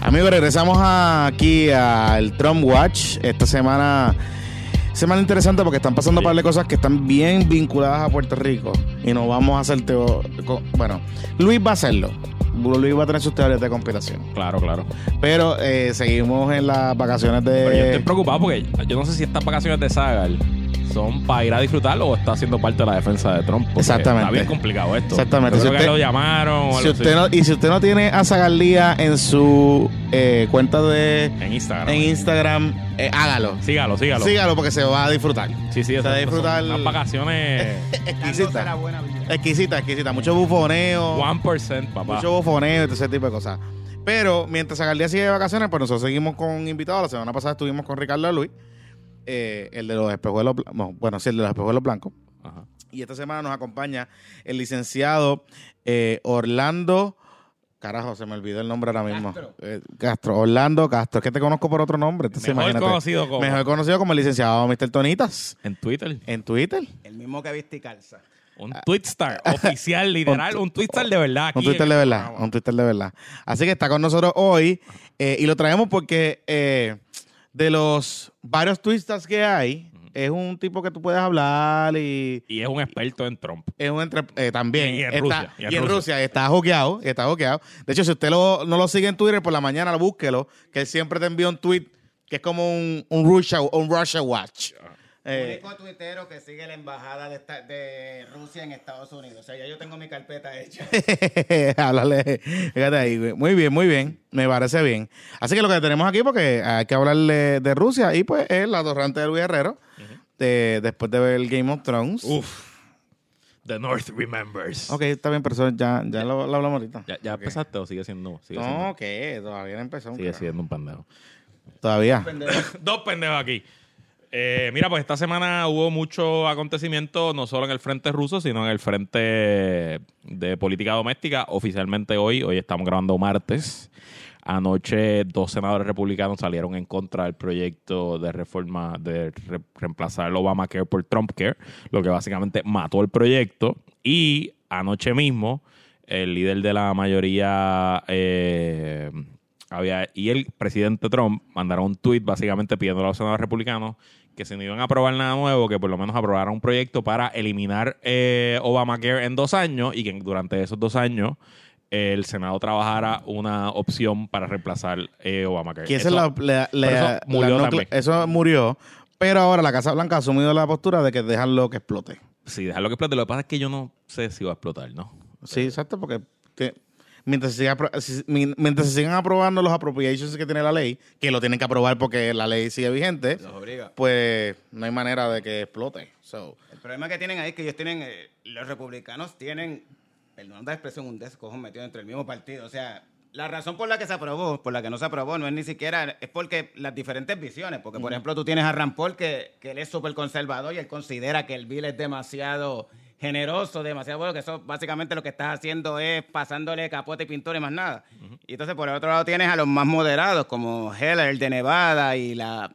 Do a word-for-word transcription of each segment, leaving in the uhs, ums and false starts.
Amigos, regresamos a, aquí al Trump Watch. Esta semana, semana interesante porque están pasando un par de cosas que están bien vinculadas a Puerto Rico. Y nos vamos a hacer teo... Bueno, Luis va a hacerlo. Luis va a tener sus teorías de conspiración. Claro, claro. Pero eh, seguimos en las vacaciones de... Pero yo estoy preocupado porque yo no sé si estas vacaciones de Sagal son para ir a disfrutar o está siendo parte de la defensa de Trump. Exactamente. Está bien complicado esto. Exactamente. Yo Si creo usted, que lo llamaron o si algo usted así. no, y si usted no tiene a Zagarlía en su eh, cuenta de... En Instagram. En Instagram, eh, hágalo. Sígalo, sígalo. Sígalo porque se va a disfrutar. Sí, sí. Se va a disfrutar. Son unas vacaciones exquisita. Exquisita, exquisita. Mucho bufoneo. one percent, papá. Mucho bufoneo y todo ese tipo de cosas. Pero mientras Zagaldía sigue de vacaciones, pues nosotros seguimos con invitados. La semana pasada estuvimos con Ricardo Luis, eh, el de los espejuelos blancos. Bueno, sí, el de los espejuelos blancos. Ajá. Y esta semana nos acompaña el licenciado eh, Orlando. Carajo, se me olvidó el nombre ahora mismo. Castro. Eh, Castro, Orlando Castro. Es que te conozco por otro nombre. Entonces, Mejor imagínate. conocido como... Mejor conocido como el licenciado mister Tonitas. En Twitter. En Twitter. El mismo que viste y calza. Un Twitstar oficial, literal. Un Twitstar de verdad. Aquí Un Twitter de verdad, programa. un Twitter de verdad. Así que está con nosotros hoy eh, y lo traemos porque eh, de los varios Twisters que hay, es un tipo que tú puedes hablar y Y es un experto en Trump. es un entre, eh, también Y en está, Rusia, y en, Rusia. está hookeado, está hookeado. De hecho, si usted lo, no lo sigue en Twitter por la mañana, búsquelo, que él siempre te envía un tweet que es como un, un Russia, un Russia Watch. Eh, único tuitero que sigue la embajada de, esta- de Rusia en Estados Unidos. O sea, ya yo tengo mi carpeta hecha. Háblale, fíjate ahí, güey. Muy bien, muy bien, me parece bien. Así que lo que tenemos aquí, porque hay que hablarle de Rusia, y pues es la torrente de Luis Herrero, de- después de ver el Game of Thrones. Uf. The North remembers. Ok, está bien, pero eso ya, ya lo, lo hablamos ahorita. ¿Ya, ya Ok. empezaste o sigue siendo? Sigue siendo, No, ¿qué? Todavía no empezó. sigue carajo. siendo un pendejo. Todavía. Dos pendejos aquí. Eh, mira, pues esta semana hubo mucho acontecimiento, no solo en el frente ruso, sino en el frente de política doméstica. Oficialmente hoy, hoy estamos grabando martes. Anoche dos senadores republicanos salieron en contra del proyecto de reforma de re- reemplazar el Obamacare por Trumpcare, lo que básicamente mató el proyecto. Y anoche mismo, el líder de la mayoría... Eh, Había, y el presidente Trump mandaron un tuit básicamente pidiendo a los senadores republicanos que si no iban a aprobar nada nuevo, que por lo menos aprobaran un proyecto para eliminar eh, Obamacare en dos años y que durante esos dos años eh, el Senado trabajara una opción para reemplazar eh, Obamacare. Que esa Eso- es la, la- por la- eso murió la nucle- también. eso murió, pero ahora la Casa Blanca ha asumido la postura de que dejarlo que explote. Sí, dejarlo que explote. Lo que pasa es que yo no sé si va a explotar, ¿no? Sí, exacto, porque te- mientras, se siga apro- si- mi- mientras se sigan aprobando los appropriations que tiene la ley, que lo tienen que aprobar porque la ley sigue vigente, Los obliga. pues no hay manera de que explote. So, El problema que tienen ahí es que ellos tienen, eh, los republicanos tienen, perdón la expresión, un descojo metido dentro del mismo partido. O sea, la razón por la que se aprobó, por la que no se aprobó, no es ni siquiera, es porque las diferentes visiones. Porque, por ejemplo, tú tienes a Rand Paul, que, que él es súper conservador y él considera que el bill es demasiado generoso, demasiado bueno, que eso básicamente lo que estás haciendo es pasándole capote y pintura y más nada. Y entonces, por el otro lado, tienes a los más moderados, como Heller de Nevada y la,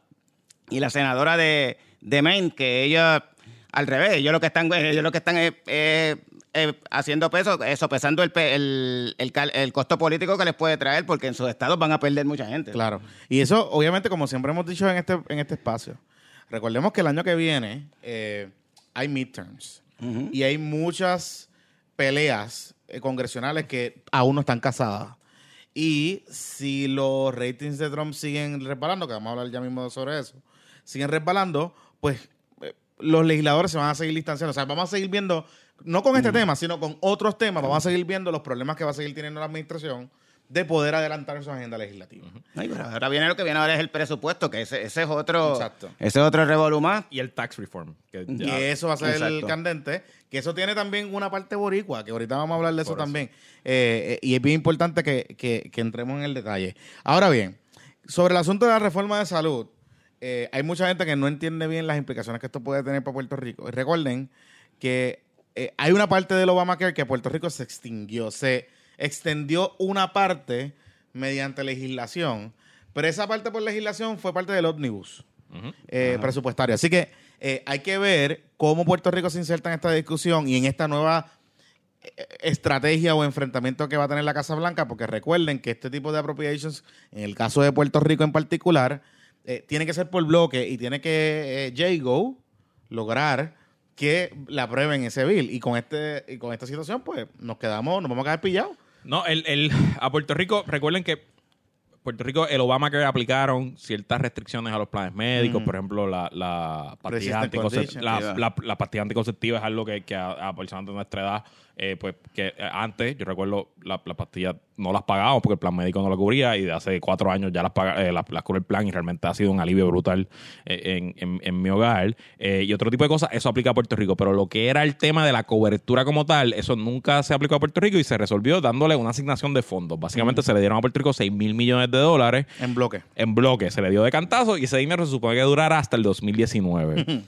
y la senadora de, de Maine, que ella, al revés, ellos lo que están, ellos lo que están es, eh, eh, haciendo peso, eso, pesando el, pe- el, el, cal- el costo político que les puede traer, porque en sus estados van a perder mucha gente. claro. Y eso, obviamente, como siempre hemos dicho en este, en este espacio, recordemos que el año que viene eh, hay midterms. Ujú. Y hay muchas peleas eh, congresionales que aún no están casadas. Y si los ratings de Trump siguen resbalando, que vamos a hablar ya mismo sobre eso, siguen resbalando, pues eh, los legisladores se van a seguir distanciando. O sea, vamos a seguir viendo, no con este tema, sino con otros temas, vamos a seguir viendo los problemas que va a seguir teniendo la administración de poder adelantar su agenda legislativa. Ay, pero ahora viene lo que viene ahora es el presupuesto, que ese, ese es otro, Exacto. ese es otro revolú más. Y el tax reform. Que Y ya- eso va a ser el Exacto. candente, que eso tiene también una parte boricua, que ahorita vamos a hablar de eso, Por eso. también. Eh, eh, y es bien importante que, que- que entremos en el detalle. Ahora bien, sobre el asunto de la reforma de salud, eh, hay mucha gente que no entiende bien las implicaciones que esto puede tener para Puerto Rico. Y recuerden que eh, hay una parte del Obamacare que Puerto Rico se extinguió, se extendió una parte mediante legislación, pero esa parte por legislación fue parte del ómnibus Ujú. eh, presupuestario. Así que eh, hay que ver cómo Puerto Rico se inserta en esta discusión y en esta nueva estrategia o enfrentamiento que va a tener la Casa Blanca, porque recuerden que este tipo de appropriations, en el caso de Puerto Rico en particular, eh, tiene que ser por bloque y tiene que eh, J G O lograr que le aprueben ese bill. Y con este y con esta situación, pues, nos quedamos, nos vamos a quedar pillados. No, el, el, a Puerto Rico, recuerden que Puerto Rico, el Obamacare aplicaron ciertas restricciones a los planes médicos, mm. por ejemplo, la, la pastilla anticonceptiva. La, la, la pastilla anticonceptiva es algo que, que a, a personas de nuestra edad, eh, pues que antes, yo recuerdo, la, la pastilla no las pagábamos porque el plan médico no la cubría y de hace cuatro años ya las, paga, eh, las, las cubre el plan y realmente ha sido un alivio brutal eh, en, en, en mi hogar. Eh, y otro tipo de cosas, eso aplica a Puerto Rico. Pero lo que era el tema de la cobertura como tal, eso nunca se aplicó a Puerto Rico y se resolvió dándole una asignación de fondos. Básicamente mm. se le dieron a Puerto Rico seis mil millones de dólares. En bloque. En bloque. Se le dio de cantazo y ese dinero se supone que durará hasta el dos mil diecinueve.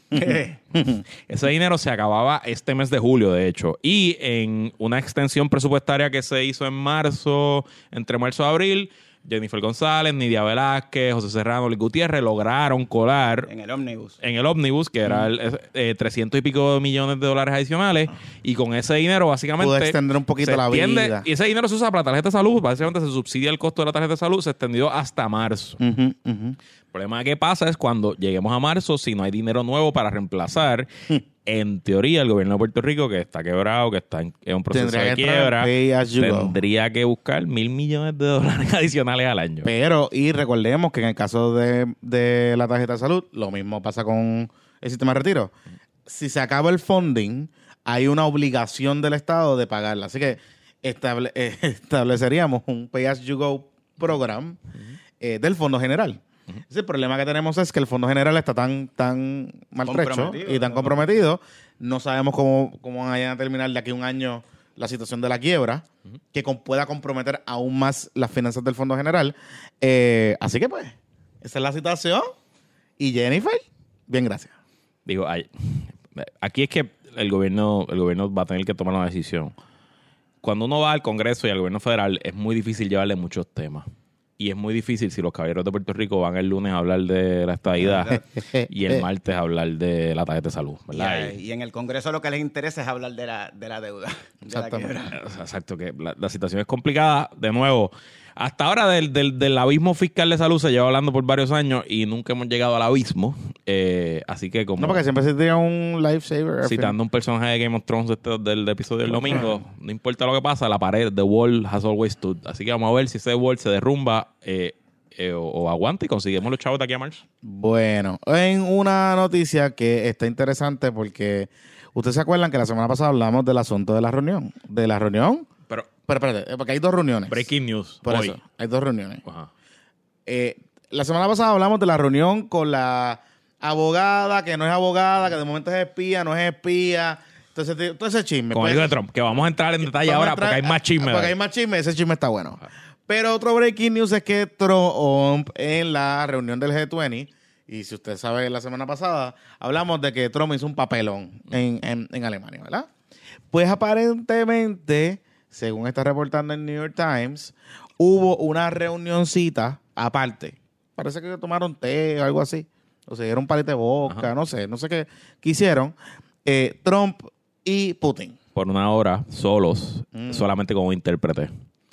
Ese dinero se acababa este mes de julio, de hecho. Y en una extensión presupuestaria que se hizo en marzo, entre marzo y abril, Jennifer González, Nidia Velázquez, José Serrano, Luis Gutiérrez lograron colar en el ómnibus. En el ómnibus, que mm. era el, eh, trescientos y pico millones de dólares adicionales. Ah. Y con ese dinero, básicamente. Pudo extender un poquito la extiende, vida. Y ese dinero se usa para la tarjeta de salud. Básicamente se subsidia el costo de la tarjeta de salud. Se extendió hasta marzo. Uh-huh, uh-huh. El problema que pasa es cuando lleguemos a marzo, si no hay dinero nuevo para reemplazar. En teoría, el gobierno de Puerto Rico, que está quebrado, que está en, en un proceso tendría de quiebra, tendría go. que buscar mil millones de dólares adicionales al año. Pero, y recordemos que en el caso de, de la tarjeta de salud, lo mismo pasa con el sistema de retiro. Si se acaba el funding, hay una obligación del Estado de pagarla. Así que estable, eh, estableceríamos un Pay As You Go program uh-huh. eh, del Fondo General. Uh-huh. El problema que tenemos es que el Fondo General está tan, tan maltrecho y tan comprometido. No sabemos cómo, cómo vayan a terminar de aquí a un año la situación de la quiebra, uh-huh. que con, pueda comprometer aún más las finanzas del Fondo General. Eh, así que, pues, esa es la situación. Y Jennifer, bien, gracias. Digo, hay, aquí es que el gobierno, el gobierno va a tener que tomar una decisión. Cuando uno va al Congreso y al gobierno federal, es muy difícil llevarle muchos temas. Y es muy difícil si los caballeros de Puerto Rico van el lunes a hablar de la estadidad y el martes a hablar de la tarjeta de salud, ¿verdad? Y, y en el Congreso lo que les interesa es hablar de la, de la deuda. Exacto. Exacto, que la, la situación es complicada. De nuevo, hasta ahora del, del, del abismo fiscal de salud se lleva hablando por varios años y nunca hemos llegado al abismo. Eh, así que como... No, porque siempre se tira un lifesaver. Citando un personaje de Game of Thrones de este, del, del episodio del domingo, no importa lo que pasa, la pared, the wall has always stood. Así que vamos a ver si ese wall se derrumba eh, eh, o, o aguanta y conseguimos los chavos de aquí a marzo. Bueno, en una noticia que está interesante porque ustedes se acuerdan que la semana pasada hablamos del asunto de la reunión. De la reunión... Pero, Pero espérate, porque hay dos reuniones. Breaking news. Por hoy. eso, hay dos reuniones. Ajá. Eh, la semana pasada hablamos de la reunión con la abogada, que no es abogada, que de momento es espía, no es espía. Entonces, todo ese chisme. Con pues, el de Trump, que vamos a entrar en detalle ahora entrar, porque hay más chisme. Porque hay más chisme, ese chisme está bueno. Ajá. Pero otro breaking news es que Trump en la reunión del G veinte, y si usted sabe, la semana pasada hablamos de que Trump hizo un papelón en, en, en Alemania, ¿verdad? Pues aparentemente... Según está reportando el New York Times, hubo una reunioncita aparte. Parece que tomaron té o algo así. O se dieron un palito de vodka, Ajá. no sé, no sé qué, qué hicieron. Eh, Trump y Putin. Por una hora, solos, mm. solamente como intérprete.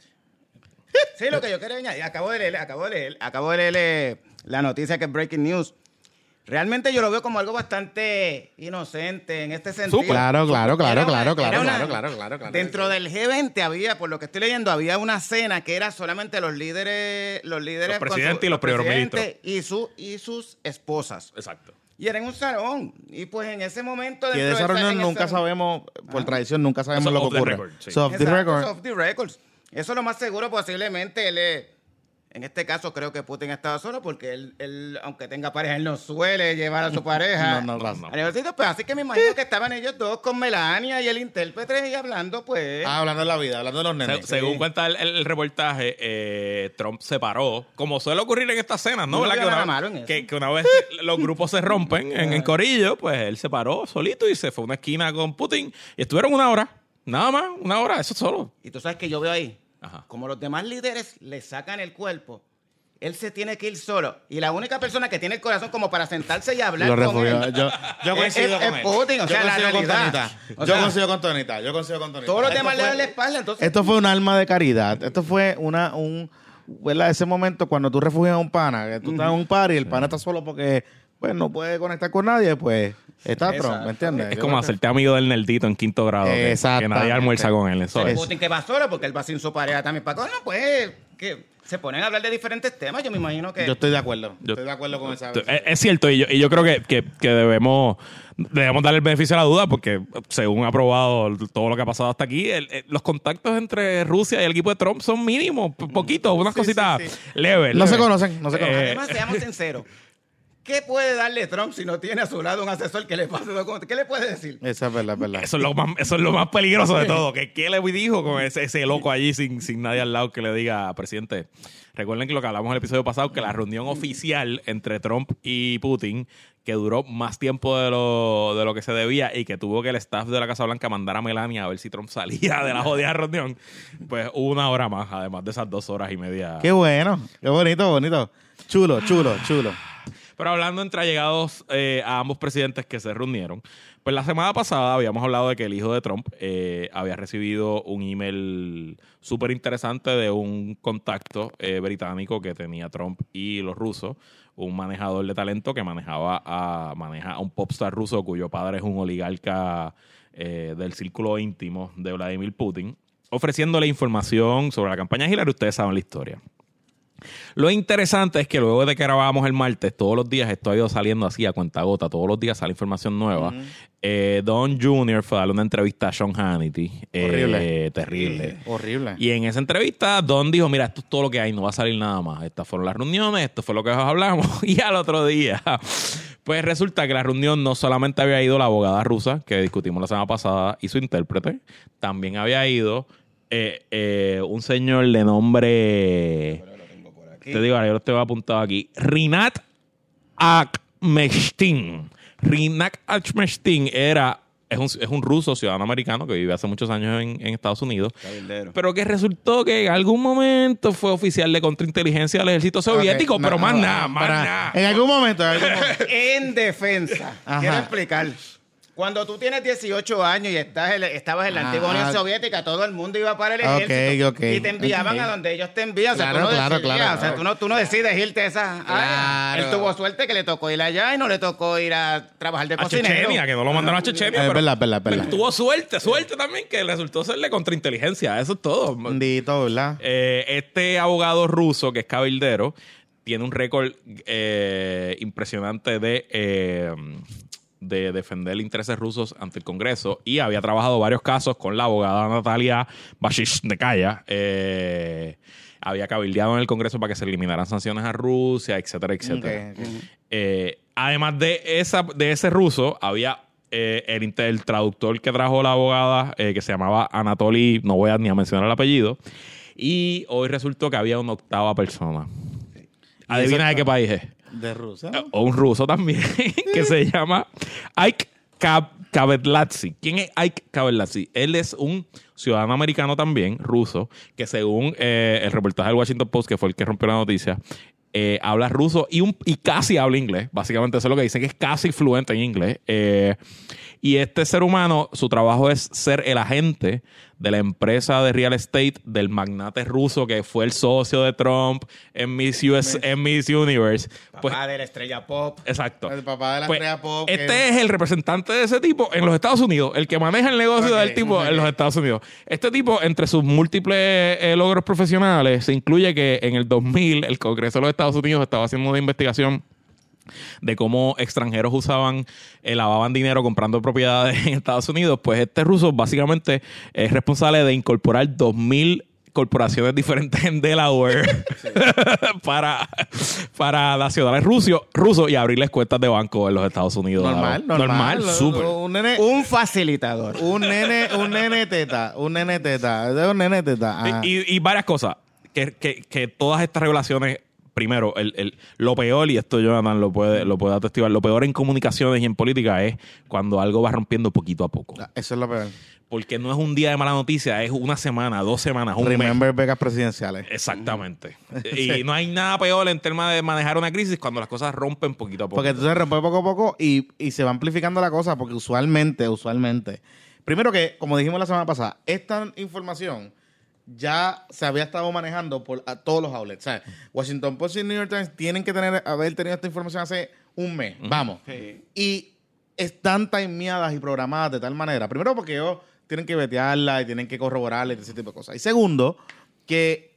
Sí, lo que yo quería añadir, acabo de leer, acabo de leer, acabo de leer la noticia que es Breaking News. Realmente yo lo veo como algo bastante inocente en este sentido. Claro, claro, claro, claro, claro, una, claro, claro, claro, claro. Dentro del G veinte había, por lo que estoy leyendo, había una cena que era solamente los líderes, los líderes, los presidentes su, y los primeros ministros y su y sus esposas. Exacto. Y era en un salón. Y pues en ese momento... Que de esa reunión nunca esa... sabemos, por ah. tradición, nunca sabemos Eso lo que ocurre. Record, sí. So off the record. Off the records. Eso es lo más seguro posiblemente él es... En este caso creo que Putin estaba solo porque él, él, aunque tenga pareja, él no suele llevar a su pareja no, no, no, al ejército. Pues así que me imagino que estaban ellos dos con Melania y el intérprete y hablando, pues... Ah, hablando de la vida, hablando de los nenes. Se, sí. Según cuenta el, el, el reportaje, eh, Trump se paró, como suele ocurrir en estas cenas, ¿no? no ¿verdad? Que una, que, que una vez los grupos se rompen en, en corillo, pues él se paró solito y se fue a una esquina con Putin y estuvieron una hora, nada más, una hora, eso solo. Y tú sabes que yo veo ahí, Ajá. como los demás líderes le sacan el cuerpo Él se tiene que ir solo. Y la única persona que tiene el corazón como para sentarse y hablar Lo con refugió. él Yo, yo es- coincido es- con es él. Putin, o Yo sea, la coincido con realidad. Tonita. O Yo sea, coincido con Tonita. Yo coincido con Tonita. todos los Esto demás le fue- dan la espalda, entonces... Esto fue un alma de caridad. Esto fue una un ¿verdad? Ese momento cuando tú refugias a un pana, que tú estás en un par y el pana está solo porque pues no puede conectar con nadie, pues está Exacto. Trump, ¿me entiendes? Es Yo como creo que- hacerte amigo del nerdito en quinto grado. Que, que Exactamente. nadie almuerza con él. Eso El es. Putin que va solo porque él va sin su pareja también. ¿Para qué? No, pues, que se ponen a hablar de diferentes temas. Yo me imagino que... Yo estoy de acuerdo. Yo- estoy de acuerdo con esa. Es, es cierto, y yo, y yo creo que, que, que debemos, debemos darle el beneficio a la duda, porque según ha probado todo lo que ha pasado hasta aquí, el- el- los contactos entre Rusia y el equipo de Trump son mínimos, p- poquitos, unas Sí, cositas sí, sí. leves. No se leves. conocen, no se conocen. Eh, Además, seamos sinceros. ¿Qué puede darle Trump si no tiene a su lado un asesor que le pase documentos? ¿Qué le puede decir? Esa es verdad, es verdad. Eso es lo más, eso es lo más peligroso de todo. que ¿Qué le dijo con ese, ese loco allí sin, sin nadie al lado que le diga, presidente? Recuerden que lo que hablamos en el episodio pasado, que la reunión oficial entre Trump y Putin, que duró más tiempo de lo, de lo que se debía y que tuvo que el staff de la Casa Blanca mandar a Melania a ver si Trump salía de la jodida reunión, pues hubo una hora más, además de esas dos horas y media. Qué bueno, qué bonito, bonito. Chulo, chulo, chulo. Pero hablando entre allegados eh, a ambos presidentes que se reunieron, pues la semana pasada habíamos hablado de que el hijo de Trump eh, había recibido un email súper interesante de un contacto eh, británico que tenía Trump y los rusos, un manejador de talento que manejaba a, maneja a un popstar ruso cuyo padre es un oligarca eh, del círculo íntimo de Vladimir Putin, ofreciéndole información sobre la campaña de Hillary. Ustedes saben la historia. Lo interesante es que luego de que grabábamos el martes, todos los días esto ha ido saliendo así a cuentagota, todos los días sale información nueva. Uh-huh. eh, Don junior fue a darle una entrevista a Sean Hannity. Horrible. Eh, terrible. Sí, horrible. Y en esa entrevista, Don dijo, mira, esto es todo lo que hay, no va a salir nada más. Estas fueron las reuniones, esto fue lo que hablamos. Y al otro día, pues resulta que la reunión no solamente había ido la abogada rusa, que discutimos la semana pasada, y su intérprete, también había ido eh, eh, un señor de nombre... Te digo, yo lo tengo apuntado aquí. Rinat Akhmetshin. Rinat Akhmetshin era, es un, es un ruso ciudadano americano que vive hace muchos años en, en Estados Unidos. Cabildero. Pero que resultó que en algún momento fue oficial de contrainteligencia del ejército soviético, Okay, pero no, más no, nada, más para- nada. En algún momento, en algún momento. En defensa, Ajá. quiero explicar. Cuando tú tienes dieciocho años y estás en- estabas en la Ah, antigua Unión ah. Soviética, todo el mundo iba para el Ok, ejército. ok, y te enviaban ok. a donde ellos te envían. O sea, Claro, tú no claro, decidías, claro, O sea, claro. tú no, tú no decides irte a esa área. Claro. Él tuvo suerte que le tocó ir allá y no le tocó ir a trabajar de A cocinero. Chechenia, que no lo mandaron a Chechenia. Es pero, verdad, es verdad, es verdad. pero tuvo suerte, suerte también, que resultó serle contrainteligencia. Eso es todo. Bendito, ¿verdad? Eh, este abogado ruso, que es cabildero, tiene un récord eh, impresionante de, eh, de defender intereses rusos ante el Congreso y había trabajado varios casos con la abogada Natalia Bashishnikaya. Eh, había cabildeado en el Congreso para que se eliminaran sanciones a Rusia, etcétera, etcétera. Ok, ok. Eh, además de, esa, de ese ruso, había eh, el, inter- el traductor que trajo la abogada, eh, que se llamaba Anatoly, no voy a ni a mencionar el apellido, y hoy resultó que había una octava persona. Adivina de qué país es. De Rusia. Eh, O un ruso también, que se llama Ike Kab- Kabedlatsi. ¿Quién es Ike Kabedlatsi? Él es un ciudadano americano también, ruso, que según eh, el reportaje del Washington Post, que fue el que rompió la noticia, eh, habla ruso y, un, y casi habla inglés. Básicamente eso es lo que dicen, que es casi fluente en inglés. Eh, y este ser humano, su trabajo es ser el agente de la empresa de real estate del magnate ruso que fue el socio de Trump en Miss, U S, en Miss Universe. Papá Pues, de la estrella pop. exacto. El papá de la Pues, estrella pop. que- este es el representante de ese tipo en los Estados Unidos, el que maneja el negocio Ok, del tipo ok. en los Estados Unidos. Este tipo, entre sus múltiples eh, logros profesionales, se incluye que en el dos mil el Congreso de los Estados Unidos estaba haciendo una investigación de cómo extranjeros usaban, eh, lavaban dinero comprando propiedades en Estados Unidos. Pues este ruso básicamente es responsable de incorporar dos mil corporaciones diferentes en Delaware para, para nacionales rusos, rusos y abrirles cuentas de banco en los Estados Unidos. Normal, normal. Normal, Lo- súper. lo- Un nene, Un facilitador. un nene, un nene teta, un nene teta, es un nene teta. Ajá. Y, y varias cosas. Que, que, que todas estas revelaciones primero, el, el, lo peor, y esto Jonathan lo puede, lo puede atestiguar, lo peor en comunicaciones y en política es cuando algo va rompiendo poquito a poco. Eso es lo peor. Porque no es un día de mala noticia, es una semana, dos semanas, un Remember mes. becas presidenciales. Exactamente. Y no hay nada peor en términos de manejar una crisis cuando las cosas rompen poquito a poco. Porque entonces rompe poco a poco y, y se va amplificando la cosa, porque usualmente, usualmente, primero que, como dijimos la semana pasada, esta información ya se había estado manejando por a todos los outlets. O sea, Washington Post y New York Times tienen que tener haber tenido esta información hace un mes. Uh-huh. Vamos. Sí. Y están timeadas y programadas de tal manera. Primero porque ellos tienen que vetearla y tienen que corroborarla y ese tipo de cosas. Y segundo, que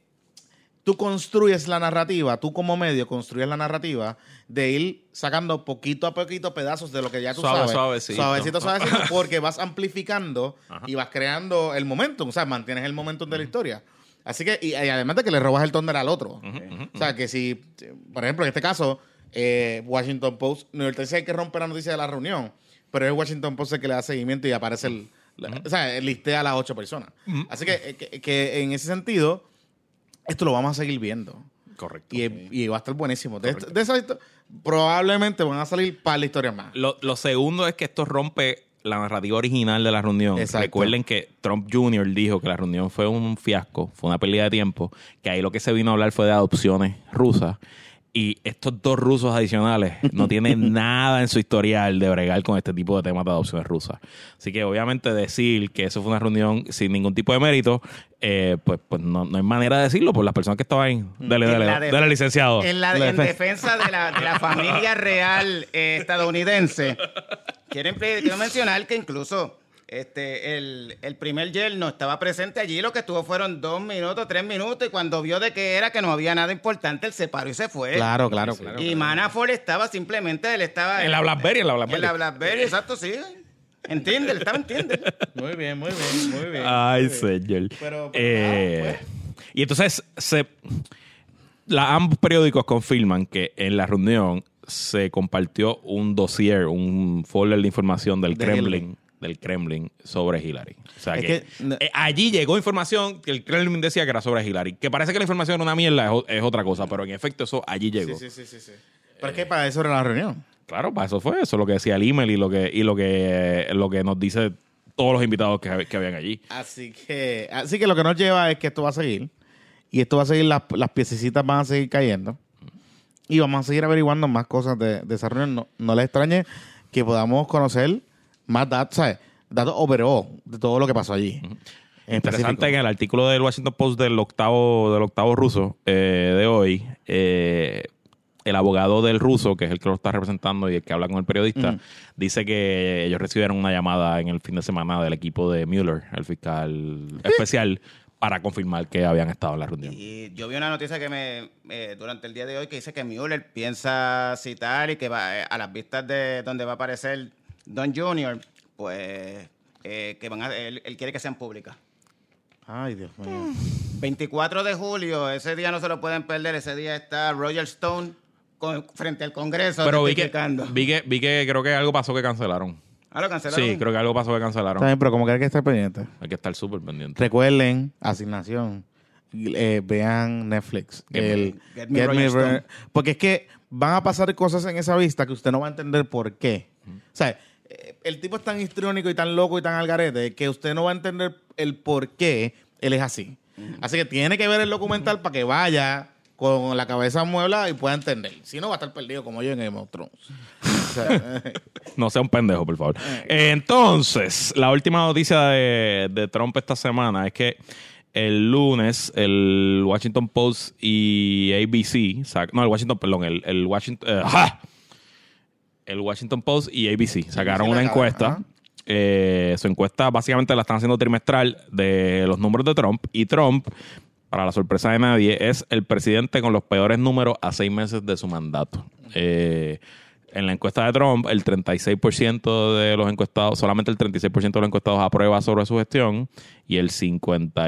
tú construyes la narrativa, tú como medio construyes la narrativa de ir sacando poquito a poquito pedazos de lo que ya tú Suave, sabes. Suavecito. Suavecito, suavecito, porque vas amplificando Ajá. y vas creando el momentum. O sea, mantienes el momentum de la historia. Así que, y, y además de que le robas el thunder al otro. Uh-huh, uh-huh, O sea, que si, por ejemplo, en este caso, eh, Washington Post, New York Times hay que romper la noticia de la reunión, pero es Washington Post el que le da seguimiento y aparece el... La, uh-huh. O sea, listea a las ocho personas. Uh-huh. Así que, que, que en ese sentido, esto lo vamos a seguir viendo. Correcto. Y, sí. y va a estar buenísimo. De, de esa, probablemente van a salir para la historia más. Lo, lo segundo es que esto rompe la narrativa original de la reunión. Exacto. Recuerden que Trump junior dijo que la reunión fue un fiasco, fue una pérdida de tiempo, que ahí lo que se vino a hablar fue de adopciones rusas. Y estos dos rusos adicionales no tienen nada en su historial de bregar con este tipo de temas de adopciones rusas. Así que obviamente decir que eso fue una reunión sin ningún tipo de mérito, eh, pues, pues no, no hay manera de decirlo por las personas que estaban ahí. Dale, dale, dale, dale, licenciado. En, la, en defensa de la, de la familia real eh, estadounidense, quieren, quiero mencionar que incluso... Este, el, el primer yerno estaba presente allí, lo que estuvo fueron dos minutos, tres minutos, y cuando vio de que era que no había nada importante, él se paró y se fue. Claro, claro, claro. Y claro. Manafort estaba simplemente, él estaba... En la BlackBerry, en la BlackBerry. En la BlackBerry, exacto, sí. Entiende, él estaba en Tinder. Muy bien, muy bien, muy bien. Ay, muy bien. señor. Pero, pero eh, ah, pues. Y entonces, se, la, ambos periódicos confirman que en la reunión se compartió un dossier, un folder de información del de Kremlin. Hillary. del Kremlin sobre Hillary. O sea es que, que no, eh, allí llegó información que el Kremlin decía que era sobre Hillary. Que parece que la información era una mierda, es, es otra cosa, pero en efecto eso allí llegó. Sí, sí, sí, sí, sí. Pero es que para eso era la reunión. Claro, para eso fue eso, lo que decía el email y lo que, y lo que, lo que nos dice todos los invitados que, que habían allí. Así que, así que lo que nos lleva es que esto va a seguir. Y esto va a seguir, las, las piececitas van a seguir cayendo. Y vamos a seguir averiguando más cosas de, de esa reunión. No, no les extrañe que podamos conocer más datos, ¿sabes? Datos overall de todo lo que pasó allí. Uh-huh. Interesante en el artículo del Washington Post del octavo, del octavo ruso eh, de hoy, eh, el abogado del ruso, que es el que lo está representando y el que habla con el periodista, uh-huh. dice que ellos recibieron una llamada en el fin de semana del equipo de Mueller, el fiscal especial, para confirmar que habían estado en la reunión. Y yo vi una noticia que me eh, durante el día de hoy que dice que Mueller piensa citar y que va eh, a las vistas de donde va a aparecer Don junior, pues eh, que van a, él, él quiere que sean públicas. Ay, Dios mío. veinticuatro de julio, ese día no se lo pueden perder. Ese día está Roger Stone con, frente al Congreso. Pero vi que, vi, que, vi que creo que algo pasó que cancelaron. ¿Ah, lo cancelaron? Sí, creo que algo pasó que cancelaron. También, pero como que hay que estar pendiente. Hay que estar súper pendiente. Recuerden, asignación. Eh, vean Netflix. Get el, me, get me Get me Stone. Porque es que van a pasar cosas en esa vista que usted no va a entender por qué. Mm. O sea, el tipo es tan histriónico y tan loco y tan algarete que usted no va a entender el por qué él es así. Mm. Así que tiene que ver el documental mm. para que vaya con la cabeza amueblada y pueda entender. Si no, va a estar perdido como yo en Game of Thrones. O sea, no sea un pendejo, por favor. Entonces, la última noticia de, de Trump esta semana es que el lunes el Washington Post y A B C, no, el Washington, perdón, el, el Washington... Uh, ¡ja! El Washington Post y A B C sacaron una encuesta. Eh, su encuesta básicamente la están haciendo trimestral de los números de Trump. Y Trump, para la sorpresa de nadie, es el presidente con los peores números a seis meses de su mandato. Eh, en la encuesta de Trump, el treinta y seis por ciento de los encuestados, solamente el treinta y seis por ciento de los encuestados aprueba sobre su gestión y el cincuenta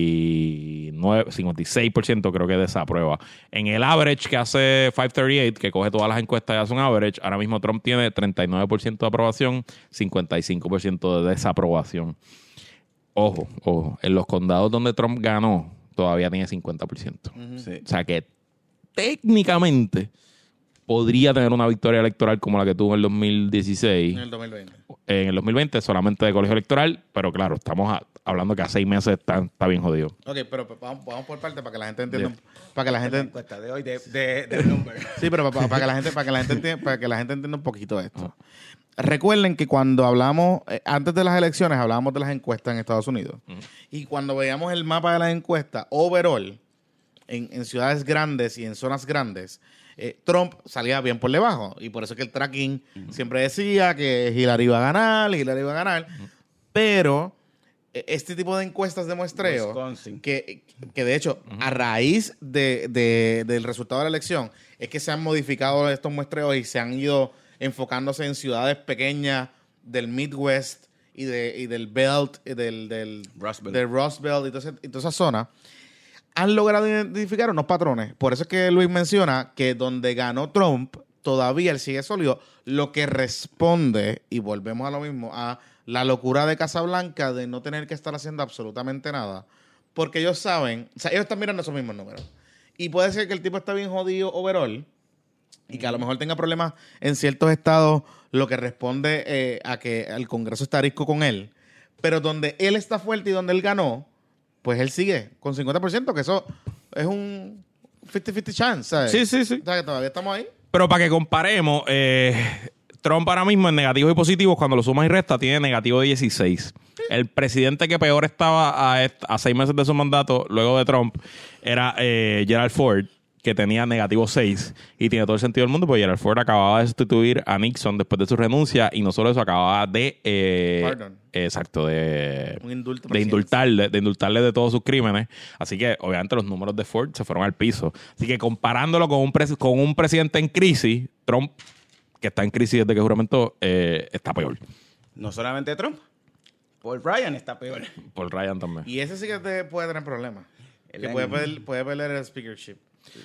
y nueve, cincuenta y seis por ciento creo que desaprueba. En el average que hace quinientos treinta y ocho, que coge todas las encuestas y hace un average, ahora mismo Trump tiene treinta y nueve por ciento de aprobación, cincuenta y cinco por ciento de desaprobación. Ojo, ojo, en los condados donde Trump ganó, todavía tiene cincuenta por ciento. Uh-huh. Sí. O sea que técnicamente podría tener una victoria electoral como la que tuvo en el dos mil dieciséis. En el dos mil veinte. En el dos mil veinte, solamente de colegio electoral, pero claro, estamos a- hablando que a seis meses está, está bien jodido. Ok, pero pa- vamos, vamos por parte para que la gente entienda. Para que la La gente. encuesta de hoy de, de, de Bloomberg. Sí, pero para, para que la gente, para que la gente entienda, para que la gente entienda un poquito esto. Recuerden que cuando hablamos, eh, antes de las elecciones, hablábamos de las encuestas en Estados Unidos. Uh-huh. Y cuando veíamos el mapa de las encuestas, overall, en, en ciudades grandes y en zonas grandes, eh, Trump salía bien por debajo. Y por eso es que el tracking uh-huh. siempre decía que Hillary iba a ganar, Hillary iba a ganar. Uh-huh. Pero eh, este tipo de encuestas de muestreo, Wisconsin. que, que de hecho, uh-huh. a raíz de, de, del resultado de la elección, es que se han modificado estos muestreos y se han ido enfocándose en ciudades pequeñas del Midwest y, de, y del Belt, y del, del, Rust Belt. del Rust Belt y toda esa, y toda esa zona, han logrado identificar unos patrones. Por eso es que Luis menciona que donde ganó Trump, todavía él sigue sólido, lo que responde, y volvemos a lo mismo, a la locura de Casablanca de no tener que estar haciendo absolutamente nada. Porque ellos saben, o sea, ellos están mirando esos mismos números. Y puede ser que el tipo está bien jodido overall, y que a lo mejor tenga problemas en ciertos estados, lo que responde eh, a que el Congreso está arisco con él. Pero donde él está fuerte y donde él ganó, pues él sigue con cincuenta por ciento, que eso es un cincuenta cincuenta chance, ¿sabes? Sí, sí, sí. O sea, que todavía estamos ahí. Pero para que comparemos, eh, Trump ahora mismo en negativos y positivos, cuando lo sumas y restas, tiene negativo dieciséis. El presidente que peor estaba a, est- a seis meses de su mandato, luego de Trump, era eh, Gerald Ford, que tenía negativo seis, y tiene todo el sentido del mundo, porque Gerald Ford acababa de sustituir a Nixon después de su renuncia, y no solo eso, acababa de... Eh, Pardon. Exacto, de... Un indulto de indultarle, de indultarle de todos sus crímenes. Así que, obviamente, los números de Ford se fueron al piso. Así que, comparándolo con un, pres- con un presidente en crisis, Trump, que está en crisis desde que juramentó, eh, está peor. No solamente Trump. Paul Ryan está peor. Paul Ryan también. Y ese sí que te puede tener problemas. El Que año. puede perder, puede perder el speakership.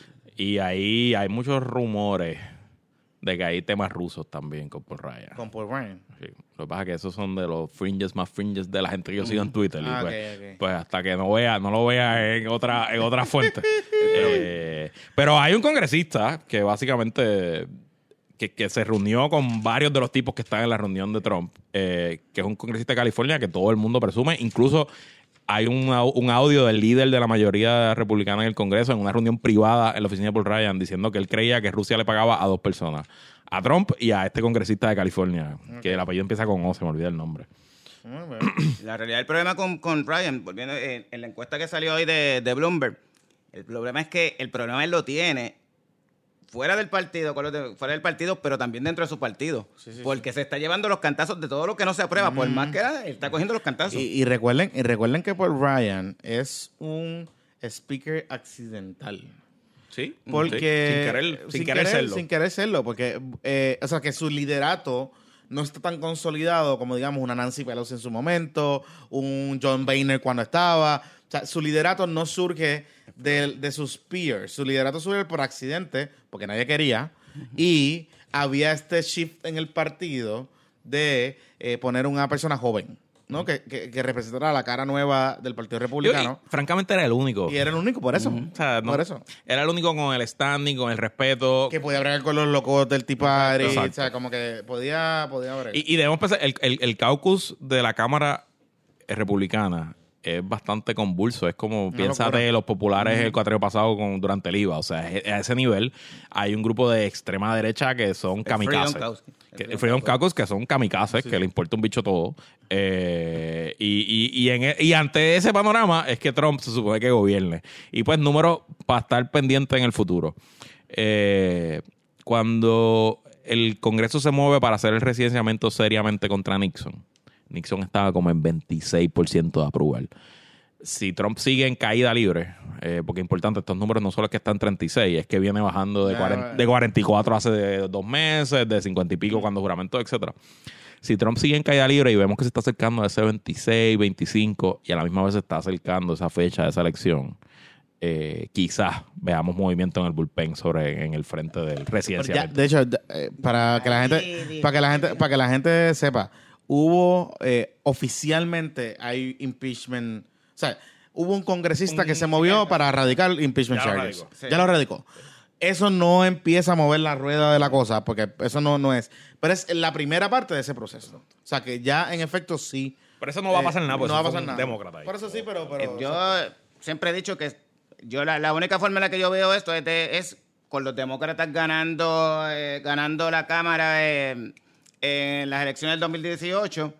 Y ahí hay muchos rumores de que hay temas rusos también con Paul Ryan. Con Paul Ryan. Sí. Lo que pasa es que esos son de los fringes más fringes de la gente que yo sigo en Twitter. Ah, y pues, ok, ok. pues hasta que no vea, no lo vea en otra, en otra fuente. Eh, pero hay un congresista que básicamente que, que se reunió con varios de los tipos que están en la reunión de Trump, eh, que es un congresista de California que todo el mundo presume, incluso hay un, au- un audio del líder de la mayoría republicana en el Congreso en una reunión privada en la oficina de Paul Ryan diciendo que él creía que Rusia le pagaba a dos personas, a Trump y a este congresista de California, okay. que el apellido empieza con O, se me olvida el nombre. Muy bien. La realidad, el problema con, con Ryan, volviendo en, en la encuesta que salió hoy de, de Bloomberg, el problema es que el problema él lo tiene fuera del partido, con los de- fuera del partido, pero también dentro de su partido. Sí, sí, porque se está llevando los cantazos de todo lo que no se aprueba. Por más que era, él está cogiendo los cantazos. Y, y recuerden, y recuerden que Paul Ryan es un speaker accidental. Sí, Porque sin querer, sin querer serlo. Sin querer serlo, porque, eh, o sea, que su liderato no está tan consolidado como, digamos, una Nancy Pelosi en su momento, un John Boehner cuando estaba. O sea, su liderato no surge de, de sus peers. Su liderato surge por accidente, porque nadie quería, y había este shift en el partido de eh, poner una persona joven, ¿no? Que, que, que representara la cara nueva del Partido Republicano. Yo, y, francamente era el único. Y era el único, por eso. O sea, no- por eso. Era el único con el standing, con el respeto. Que podía bregar con los locos del Tea Party. Exacto. O sea, como que podía, podía bregar. Y, y debemos pensar, el, el, el caucus de la Cámara Republicana es bastante convulso. Es como, Una piénsate, locura. los populares el cuatrenio pasado con, durante el I V A. O sea, es- a ese nivel hay un grupo de extrema derecha que son kamikazes. Freedom Caucus. Que- El Freedom Caucus, que son kamikazes, que le importa un bicho todo. Eh, y, y, y, en, e- y ante ese panorama es que Trump se supone que gobierne. Y pues, número para estar pendiente en el futuro. Eh, cuando el Congreso se mueve para hacer el residenciamiento seriamente contra Nixon, Nixon estaba como en veintiséis por ciento de aprobar. Si Trump sigue en caída libre, eh, porque es importante, estos números no solo es que están treinta y seis, es que viene bajando de, Ya, cuarenta, ya. de cuarenta y cuatro hace de dos meses, de cincuenta y pico cuando juramentó, etcétera. Si Trump sigue en caída libre y vemos que se está acercando a ese veintiséis, veinticinco y a la misma vez se está acercando esa fecha de esa elección, eh, quizás veamos movimiento en el bullpen sobre en el frente del Pero ya, residenciamiento. de hecho, ya, eh, para que la gente, para que la gente, para que la gente sepa, hubo eh, oficialmente hay impeachment, o sea, hubo un congresista Un- que se movió para radicar impeachment Ya lo charges. radicó. Sí. Ya lo radicó. eso no empieza a mover la rueda de la cosa, porque eso no, no es. Pero es la primera parte de ese proceso. O sea, que ya en efecto sí. Pero eso no va a pasar eh, nada, porque no va a eso pasar fue un nada. demócrata ahí. Por eso sí, pero... pero Eh, yo o sea, siempre he dicho que yo la, la única forma en la que yo veo esto es, de- es con los demócratas ganando, eh, ganando la Cámara eh, en las elecciones del dos mil dieciocho.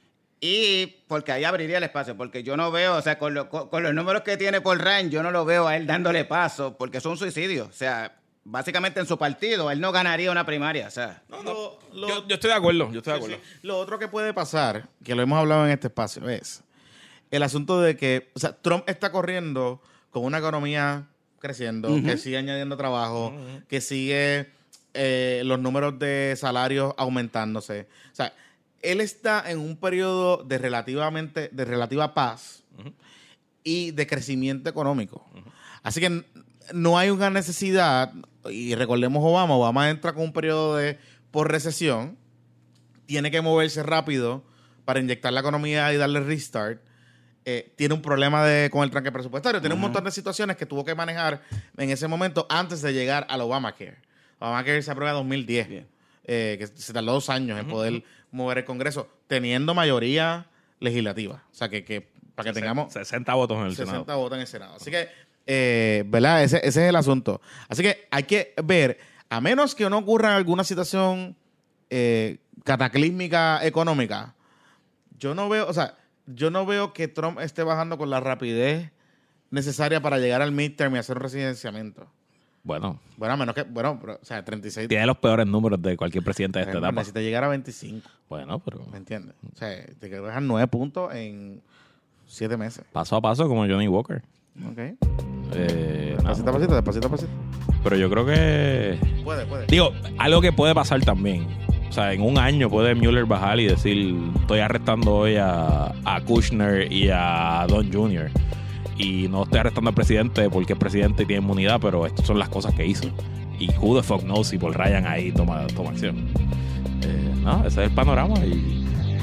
Y porque ahí abriría el espacio, porque yo no veo, o sea, con, lo- con, con los números que tiene Paul Ryan, yo no lo veo a él dándole paso, porque es un suicidio. O sea, básicamente en su partido, él no ganaría una primaria. O sea, lo- lo- Yo, yo estoy de acuerdo, yo estoy de Sí, acuerdo. sí. Lo otro que puede pasar, que lo hemos hablado en este espacio, es el asunto de que, o sea, Trump está corriendo con una economía creciendo, que sigue añadiendo trabajo, que sigue eh, los números de salarios aumentándose. O sea, él está en un periodo de relativamente, de relativa paz y de crecimiento económico. Así que n- no hay una necesidad, y recordemos Obama, Obama entra con un periodo de por recesión, tiene que moverse rápido para inyectar la economía y darle restart. Eh, tiene un problema de, con el tranque presupuestario, tiene un montón de situaciones que tuvo que manejar en ese momento antes de llegar al Obamacare. Obamacare se aprueba en dos mil diez, eh, que se tardó dos años en poder mover el Congreso, teniendo mayoría legislativa. O sea, que, que para que tengamos sesenta votos en el sesenta Senado. votos en el Senado. Así que, eh, ¿verdad? Ese, ese es el asunto. Así que hay que ver, a menos que no ocurra alguna situación eh, cataclísmica económica, yo no veo, o sea, yo no veo que Trump esté bajando con la rapidez necesaria para llegar al midterm y hacer un residenciamiento. Bueno, Bueno, a menos que, bueno, pero, o sea, treinta y seis. tiene los peores números de cualquier presidente de esta Bueno, etapa. necesita llegar a veinticinco, Bueno, pero ¿me entiendes? O sea, te que dejar nueve puntos en siete meses. paso a paso como Johnny Walker. Ok. Eh, nada. Pasito a pasito, despacito a pasito. Pero yo creo que... Puede, puede. Digo, algo que puede pasar también. O sea, en un año puede Mueller bajar y decir, estoy arrestando hoy a, a Kushner y a Don junior Y no estoy arrestando al presidente porque es presidente y tiene inmunidad, pero estas son las cosas que hizo. Y who the fuck knows si Paul Ryan ahí toma, toma acción. Eh, no, ese es el panorama y,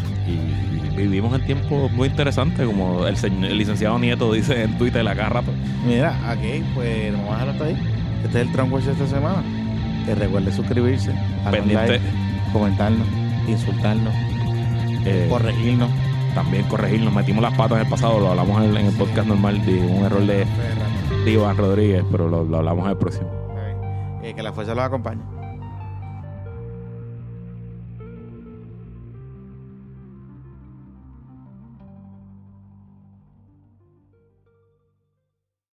y vivimos en tiempos muy interesantes, como el, señor, el licenciado Nieto dice en Twitter a cada rato. Mira, aquí, pues nos vamos a dejar hasta ahí. Este es el Trump Watch de esta semana. Que recuerde suscribirse, darle Pendiente. like, comentarnos, insultarnos, Eh, corregirnos. También corregir, nos metimos las patas en el pasado, lo hablamos en, en el podcast normal de un error de, de Iván Rodríguez, pero lo, lo hablamos en el próximo. Eh, que la fuerza los acompañe.